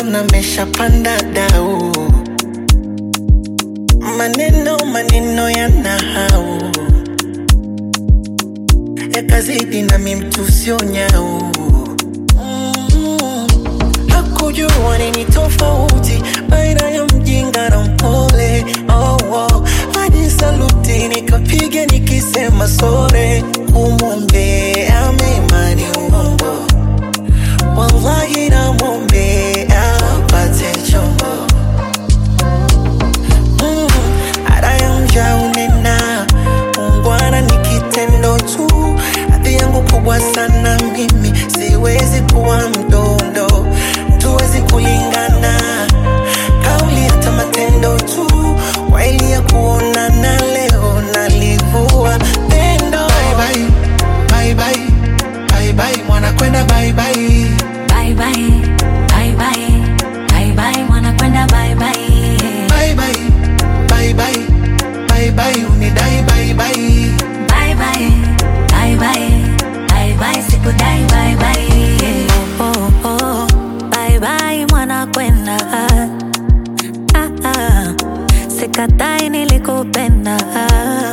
Naona meshapanda dau, maneno yanahau, yakazidi na mimtu sio nyau. Hakujua nini tofauti baina ya mjinga na mpole. Hadi saluti nikapiga nikisema sore. Kumwombea mema ni uongo, wallahi namwombea apate chombo. Ada ya mja unena, ungwana ni kitendo tu. Hadhi yangu kubwa sana mimi, siwezi kuwa mdondo. Tuwezi kulingana, kauli hata matendo tu. Waili ya kuonana leo nalivua pendo. Bye bye, bye bye, bye bye, mwana kwenda bye bye. Bye bye, bye bye, bye bye, mwana kwenda bye bye. Bye bye, bye bye, bye bye, unidai bye bye. Bye bye, bye bye, bye bye, sikudai bye bye. Bye bye, mwana kwenda. Sikatai nilikupenda.